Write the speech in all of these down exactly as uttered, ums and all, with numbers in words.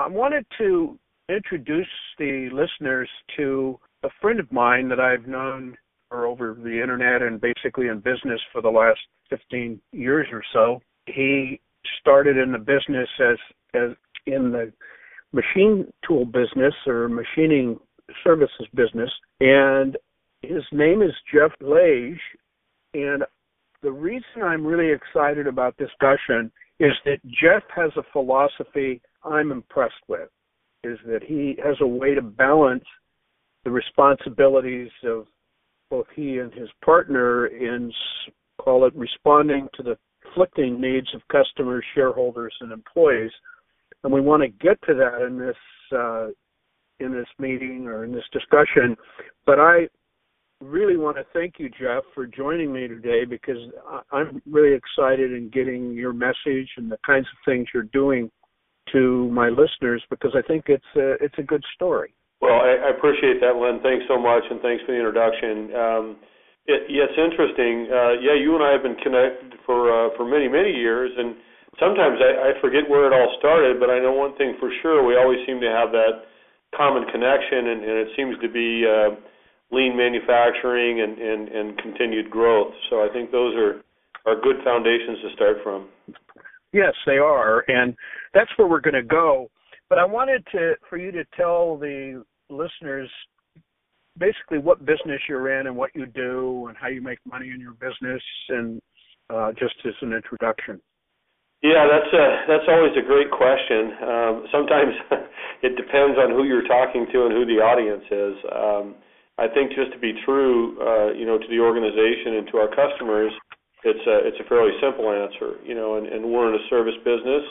I wanted to introduce the listeners to a friend of mine that I've known for over the internet and basically in business for the last fifteen years or so. He started in the business as, as in the machine tool business or machining services business, and his name is Jeff Lage. And the reason I'm really excited about this discussion is that Jeff has a philosophy I'm impressed with, is that he has a way to balance the responsibilities of both he and his partner in, call it, responding to the conflicting needs of customers, shareholders, and employees. And we want to get to that in this uh, in this meeting or in this discussion. But I really want to thank you, Jeff, for joining me today, because I'm really excited in getting your message and the kinds of things you're doing to my listeners, because I think it's a, it's a good story. Well, I, I appreciate that, Len. Thanks so much, and thanks for the introduction. Um, it, yeah, it's interesting. Uh, yeah, you and I have been connected for uh, for many, many years, and sometimes I, I forget where it all started, but I know one thing for sure. We always seem to have that common connection, and, and it seems to be uh, lean manufacturing and, and, and continued growth. So I think those are, are good foundations to start from. Yes, they are, and that's where we're going to go. But I wanted to for you to tell the listeners basically what business you're in and what you do and how you make money in your business, and uh, just as an introduction. Yeah, that's a, that's always a great question. Um, sometimes it depends on who you're talking to and who the audience is. Um, I think just to be true, uh, you know, to the organization and to our customers, it's a, it's a fairly simple answer, you know, and, and we're in a service business.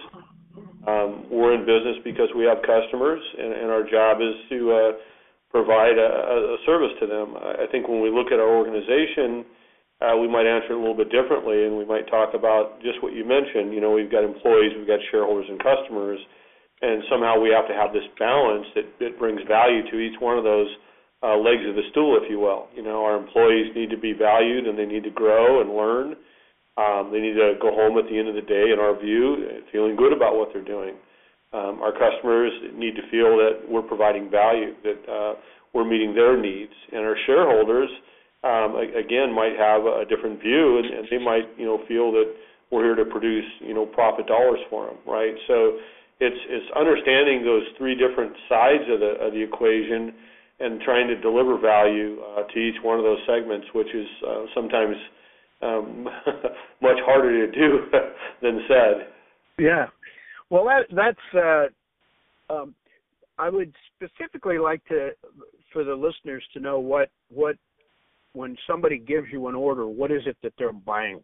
Um, we're in business because we have customers, and, and our job is to uh, provide a, a service to them. I think when we look at our organization, uh, we might answer it a little bit differently, and we might talk about just what you mentioned. You know, we've got employees, we've got shareholders and customers, and somehow we have to have this balance that, that brings value to each one of those uh, legs of the stool, if you will. You know, our employees need to be valued, and they need to grow and learn. Um, they need to go home at the end of the day, in our view, feeling good about what they're doing. Um, our customers need to feel that we're providing value, that uh, we're meeting their needs. And our shareholders, um, again, might have a different view, and, and they might, you know, feel that we're here to produce, you know, profit dollars for them, right? So it's it's understanding those three different sides of the of the equation and trying to deliver value uh, to each one of those segments, which is uh, sometimes Um, much harder to do than said. Yeah. Well, that, that's, uh, um, I would specifically like to, for the listeners to know what, what, when somebody gives you an order, what is it that they're buying?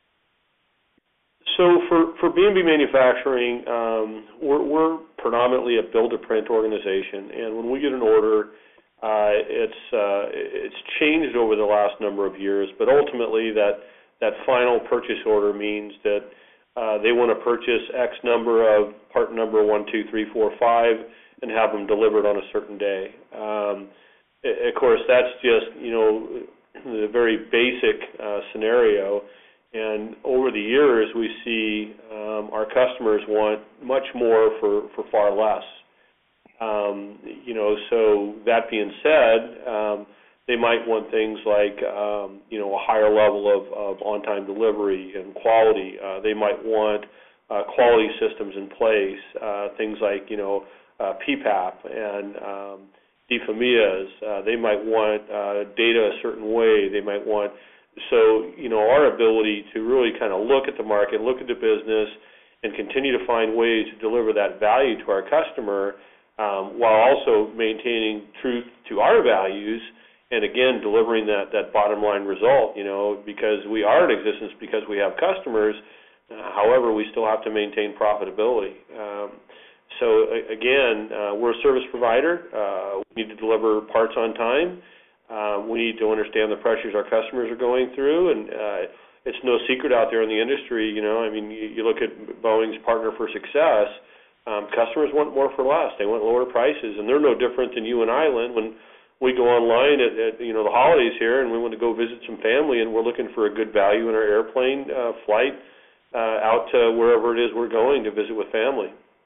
So for, for B and B Manufacturing, um, we're, we're predominantly a build-to-print organization, and when we get an order, Uh, it's uh, it's changed over the last number of years, but ultimately that that final purchase order means that uh, they want to purchase X number of part number one, two, three, four, five, and have them delivered on a certain day. Um, of course, that's just you know the very basic uh, scenario, and over the years we see um, our customers want much more for, for far less. Um, you know, so that being said, um, they might want things like, um, you know, a higher level of, of on-time delivery and quality. Uh, they might want uh, quality systems in place, uh, things like, you know, uh, P PAP and um, D F M I As. Uh, they might want uh, data a certain way. They might want, so, you know, our ability to really kind of look at the market, look at the business, and continue to find ways to deliver that value to our customer, Um, while also maintaining truth to our values, and again delivering that, that bottom line result. You know, because we are in existence because we have customers. Uh, however, we still have to maintain profitability. Um, so again, uh, we're a service provider. Uh, we need to deliver parts on time. Uh, we need to understand the pressures our customers are going through, and uh, it's no secret out there in the industry. You know, I mean, you, you look at Boeing's Partner for Success. Um, customers want more for less. They want lower prices, and they're no different than you and I, Lynn, when we go online at, at you know the holidays here, and we want to go visit some family, and we're looking for a good value in our airplane uh, flight uh, out to wherever it is we're going to visit with family.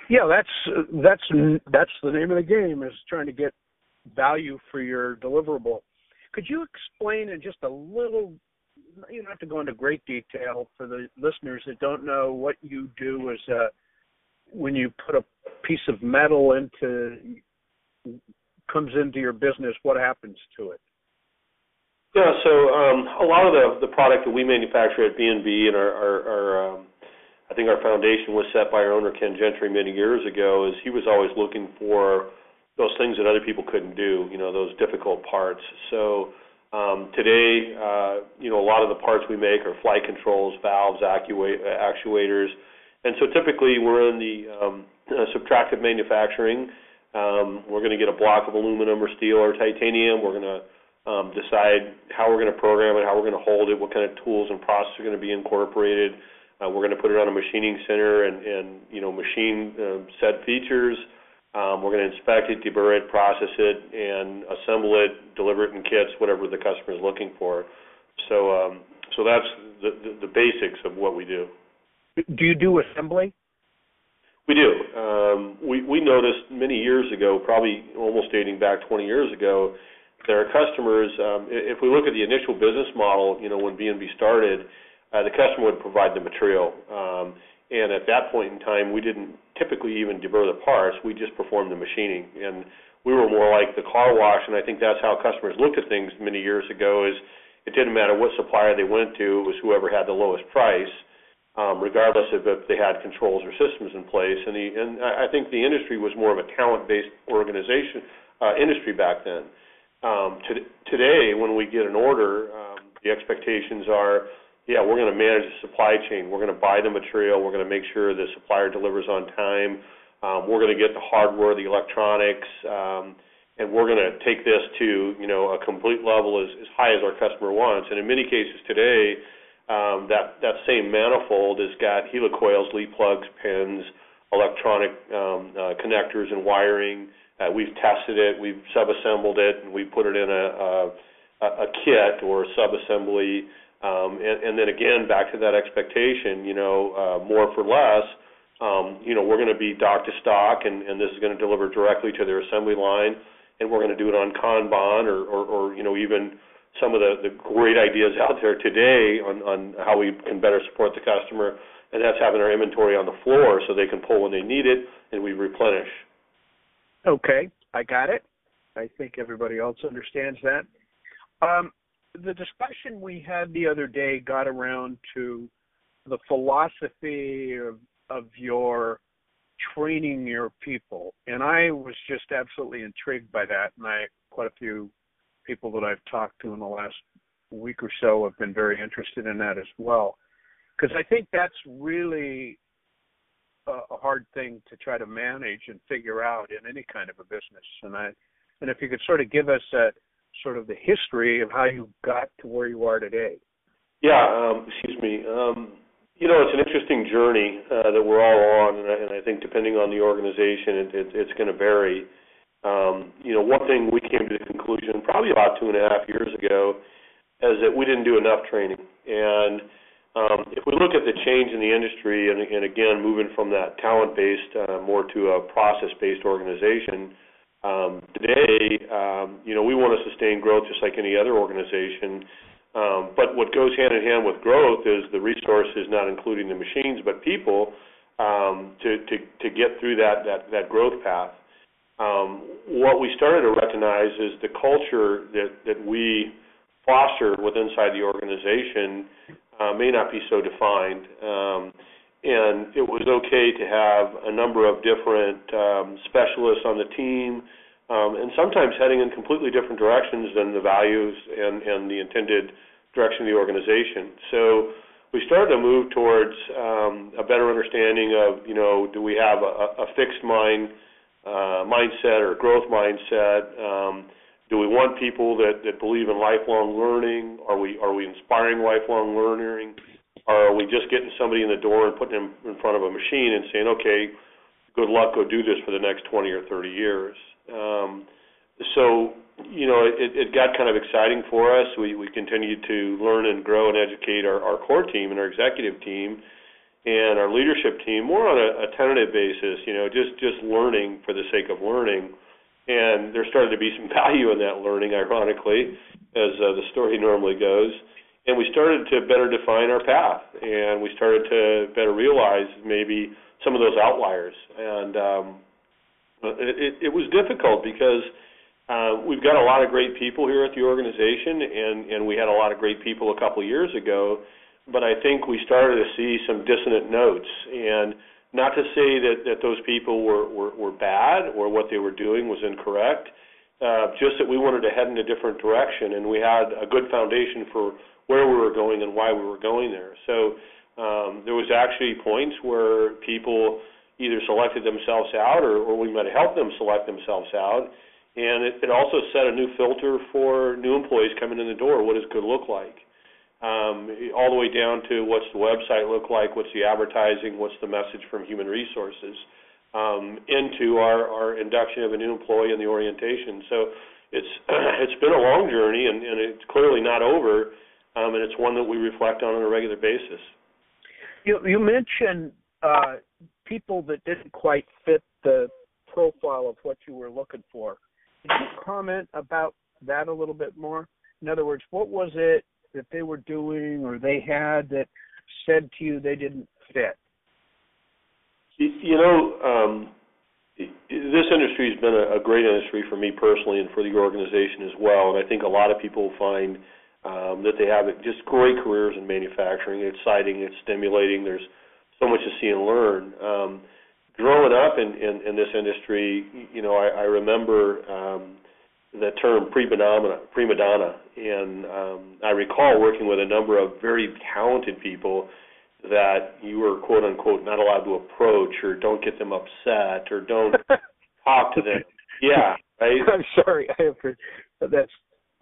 Yeah, that's that's that's the name of the game, is trying to get value for your deliverable. Could you explain in just a little, you don't have to go into great detail for the listeners that don't know what you do as a, when you put a piece of metal into, comes into your business, what happens to it? Yeah, so um, a lot of the, the product that we manufacture at B and B, and our, our, our um, I think our foundation was set by our owner, Ken Gentry, many years ago, is he was always looking for those things that other people couldn't do, you know, those difficult parts. So um, today, uh, you know, a lot of the parts we make are flight controls, valves, actua- actuators. And so typically we're in the um, uh, subtractive manufacturing. Um, we're going to get a block of aluminum or steel or titanium. We're going to um, decide how we're going to program it, how we're going to hold it, what kind of tools and processes are going to be incorporated. Uh, we're going to put it on a machining center and, and you know, machine uh, set features. Um, we're going to inspect it, deburr it, process it, and assemble it, deliver it in kits, whatever the customer is looking for. So, um, so that's the, the, the basics of what we do. Do you do assembly? We do. Um, we, we noticed many years ago, probably almost dating back twenty years ago, that our customers, um, if we look at the initial business model, you know, when B and B started, uh, the customer would provide the material. Um, And at that point in time, we didn't typically even deburr the parts. We just performed the machining. And we were more like the car wash, and I think that's how customers looked at things many years ago, is it didn't matter what supplier they went to. It was whoever had the lowest price, um, regardless of if they had controls or systems in place. And, the, and I think the industry was more of a talent-based organization, uh, industry back then. Um, to, today, when we get an order, um, the expectations are, yeah, we're going to manage the supply chain. We're going to buy the material. We're going to make sure the supplier delivers on time. Um, we're going to get the hardware, the electronics, um, and we're going to take this to, you know, a complete level as, as high as our customer wants. And in many cases today, um, that, that same manifold has got helicoils, lead plugs, pins, electronic um, uh, connectors and wiring. Uh, we've tested it. We've sub-assembled it, and we put it in a, a, a kit or a sub-assembly. Um, and, and then again, back to that expectation, you know, uh, more for less, um, you know, we're going to be dock to stock, and, and this is going to deliver directly to their assembly line, and we're going to do it on Kanban or, or, or you know, even some of the, the great ideas out there today on, on how we can better support the customer, and that's having our inventory on the floor so they can pull when they need it, and we replenish. Okay, I got it. I think everybody else understands that. Um, The discussion we had the other day got around to the philosophy of, of your training your people, and I was just absolutely intrigued by that, and I quite a few people that I've talked to in the last week or so have been very interested in that as well, because I think that's really a, a hard thing to try to manage and figure out in any kind of a business, and I, and if you could sort of give us a sort of the history of how you got to where you are today. Yeah, um, excuse me. Um, you know, it's an interesting journey uh, that we're all on, and I, and I think depending on the organization, it, it, it's going to vary. Um, you know, one thing we came to the conclusion probably about two and a half years ago is that we didn't do enough training. And um, if we look at the change in the industry, and, and again, moving from that talent-based uh, more to a process-based organization, Um, today, um, you know, we want to sustain growth just like any other organization. Um, but what goes hand in hand with growth is the resources, not including the machines, but people um, to, to, to get through that, that, that growth path. Um, what we started to recognize is the culture that, that we foster with inside the organization uh, may not be so defined. Um, And it was okay to have a number of different um, specialists on the team, um, and sometimes heading in completely different directions than the values and, and the intended direction of the organization. So we started to move towards um, a better understanding of, you know, do we have a, a fixed mind uh, mindset or growth mindset? Um, do we want people that, that believe in lifelong learning? Are we are we inspiring lifelong learning? Or are we just getting somebody in the door and putting them in front of a machine and saying, okay, good luck, go do this for the next twenty or thirty years? Um, so, you know, it, it got kind of exciting for us. We, we continued to learn and grow and educate our, our core team and our executive team. and our leadership team more on a, a tentative basis, you know, just, just learning for the sake of learning. And there started to be some value in that learning, ironically, as uh, the story normally goes. And we started to better define our path, and we started to better realize maybe some of those outliers. And um, it, it, it was difficult because uh, we've got a lot of great people here at the organization, and, and we had a lot of great people a couple of years ago, but I think we started to see some dissonant notes. And not to say that, that those people were, were, were bad or what they were doing was incorrect, uh, just that we wanted to head in a different direction, and we had a good foundation for where we were going and why we were going there. So um, there was actually points where people either selected themselves out or, or we might have helped them select themselves out. And it, it also set a new filter for new employees coming in the door. What does good look like? Um, all the way down to what's the website look like, what's the advertising, what's the message from human resources, um, into our, our induction of a new employee and the orientation. So it's it's been a long journey, and, and it's clearly not over. Um, and it's one that we reflect on on a regular basis. You, you mentioned uh, people that didn't quite fit the profile of what you were looking for. Can you comment about that a little bit more? In other words, what was it that they were doing or they had that said to you they didn't fit? You know, um, this industry has been a, a great industry for me personally and for the organization as well, and I think a lot of people find Um, that they have just great careers in manufacturing. It's exciting, it's stimulating, there's so much to see and learn. Um, growing up in, in, in this industry, you know, I, I remember um, the term prima donna, prima donna, and um, I recall working with a number of very talented people that you were, quote unquote, not allowed to approach or don't get them upset or don't talk to them. Yeah, right? I'm sorry, I have heard, that's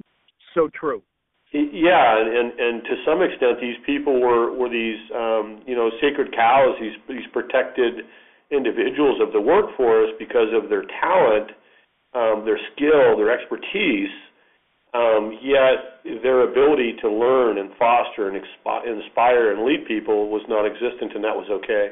so true. Yeah, and, and, and to some extent, these people were, were these, um, you know, sacred cows, these, these protected individuals of the workforce because of their talent, um, their skill, their expertise, um, yet their ability to learn and foster and expi- inspire and lead people was non-existent, and that was okay.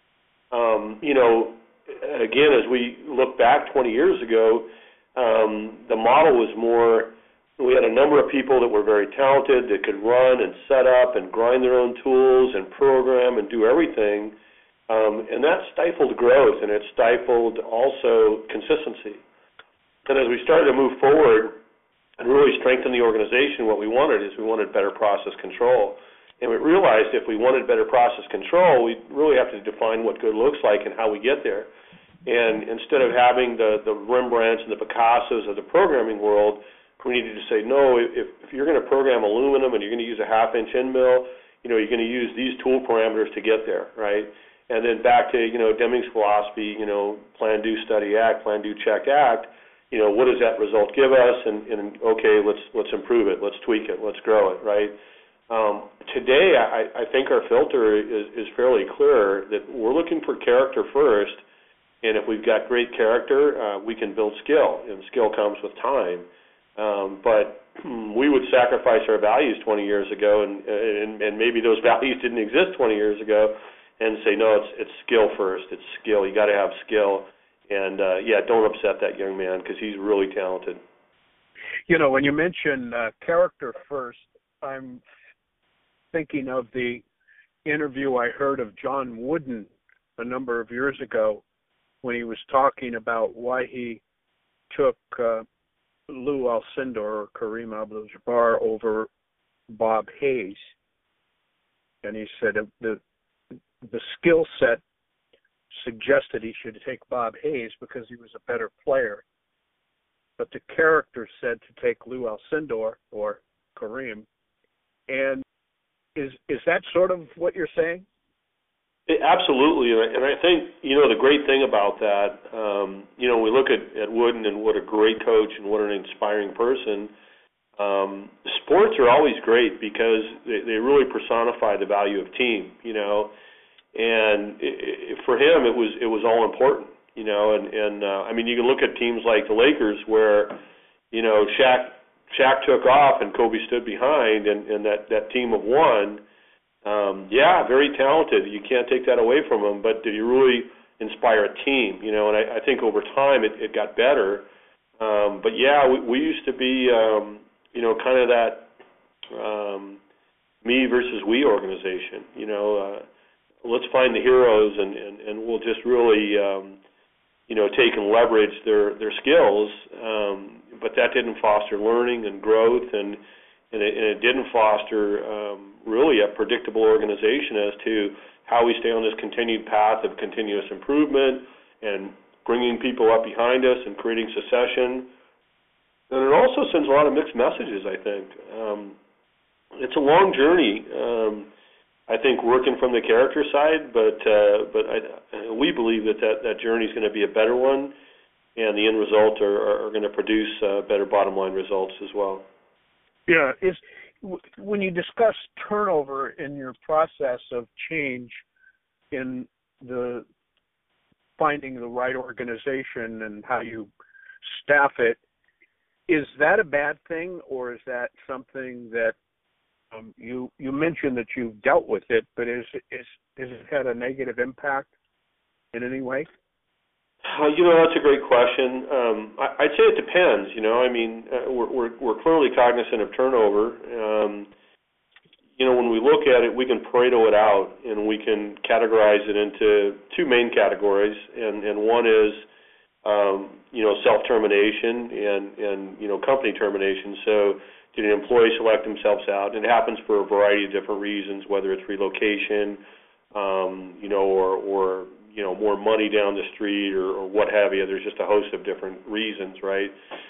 Um, you know, again, as we look back twenty years ago, um, the model was more. We had a number of people that were very talented that could run and set up and grind their own tools and program and do everything, um, and that stifled growth, and it stifled also consistency. And as we started to move forward and really strengthen the organization, what we wanted is we wanted better process control. And we realized if we wanted better process control, we really have to define what good looks like and how we get there. And instead of having the, the Rembrandts and the Picassos of the programming world, we needed to say, no, if, if you're going to program aluminum and you're going to use a half-inch end mill, you know, you're going to use these tool parameters to get there, right? And then back to, you know, Deming's philosophy, you know, plan, do, study, act, plan, do, check, act. You know, what does that result give us? And, and okay, let's let's improve it, let's tweak it, let's grow it, right? Um, today, I, I think our filter is, is fairly clear that we're looking for character first, and if we've got great character, uh, we can build skill, and skill comes with time. Um, but we would sacrifice our values twenty years ago, and, and and maybe those values didn't exist twenty years ago, and say, no, it's it's skill first. It's skill. You got to have skill. And, uh, yeah, don't upset that young man because he's really talented. You know, when you mention uh, character first, I'm thinking of the interview I heard of John Wooden a number of years ago when he was talking about why he took uh, Lou Alcindor or Kareem Abdul-Jabbar over Bob Hayes. And he said the the skill set suggested he should take Bob Hayes because he was a better player. But the character said to take Lou Alcindor or Kareem. And is is that sort of what you're saying? It, absolutely, and I think, you know, the great thing about that, um, you know, we look at, at Wooden and what a great coach and what an inspiring person. Um, sports are always great because they, they really personify the value of team, you know, and it, it, for him it was it was all important, you know, and, and uh, I mean, you can look at teams like the Lakers where, you know, Shaq, Shaq took off and Kobe stood behind, and, and that, that team of one, Um, yeah, very talented. You can't take that away from him. But did he really inspire a team? You know, and I, I think over time it, it got better. Um, but yeah, we, we used to be, um, you know, kind of that um, me versus we organization. You know, uh, let's find the heroes, and, and, and we'll just really, um, you know, take and leverage their their skills. Um, but that didn't foster learning and growth, and and it, and it didn't foster um, really a predictable organization as to how we stay on this continued path of continuous improvement and bringing people up behind us and creating succession. And it also sends a lot of mixed messages, I think. Um, it's a long journey, um, I think, working from the character side, but uh, but I, we believe that that, that journey is going to be a better one, and the end result are, are, are going to produce uh, better bottom line results as well. Yeah, is when you discuss turnover in your process of change in the finding the right organization and how you staff it, is that a bad thing, or is that something that um, you you mentioned that you've dealt with it, but is is has it had a negative impact in any way? Uh, you know, that's a great question. Um, I, I'd say it depends. You know, I mean, uh, we're, we're we're clearly cognizant of turnover. Um, you know, when we look at it, we can Pareto it out, and we can categorize it into two main categories, and and one is um, you know, self-termination and and you know, company termination. So did an employee select themselves out? And it happens for a variety of different reasons, whether it's relocation, um, you know, or or you know, more money down the street or, or what have you. There's just a host of different reasons, right?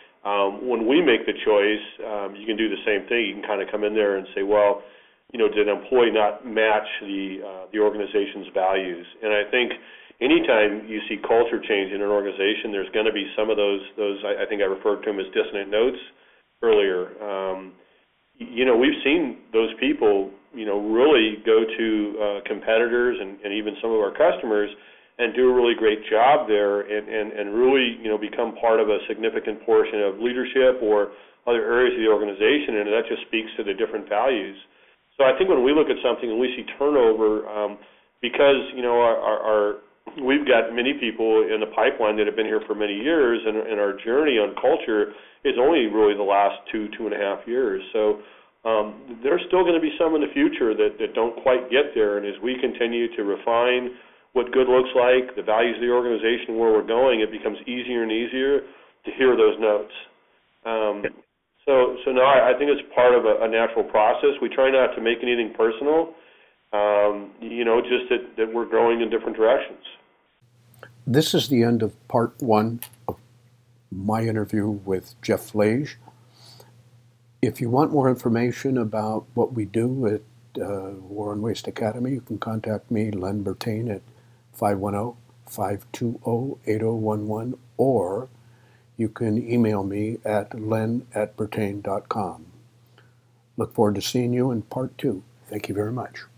Um, when we make the choice, um, you can do the same thing. You can kind of come in there and say, well, you know, did an employee not match the uh, the organization's values? And I think anytime you see culture change in an organization, there's going to be some of those, those I, I think I referred to them as dissonant notes earlier. Um, you know, we've seen those people, you know, really go to uh, competitors and, and even some of our customers and do a really great job there, and, and, and really, you know, become part of a significant portion of leadership or other areas of the organization, and that just speaks to the different values. So I think when we look at something and we see turnover, um, because, you know, our, our, our we've got many people in the pipeline that have been here for many years, and, and our journey on culture is only really the last two, two and a half years. So um, there's still going to be some in the future that, that don't quite get there, and as we continue to refine what good looks like, the values of the organization, where we're going, it becomes easier and easier to hear those notes. Um, so, so no, I, I think it's part of a, a natural process. We try not to make anything personal, um, you know, just that, that we're growing in different directions. This is the end of part one of my interview with Jeff Flage. If you want more information about what we do at uh, War and Waste Academy, you can contact me, Len Bertain, at five one zero, five two zero, eight zero one one, or you can email me at len at bertain dot com. Look forward to seeing you in part two. Thank you very much.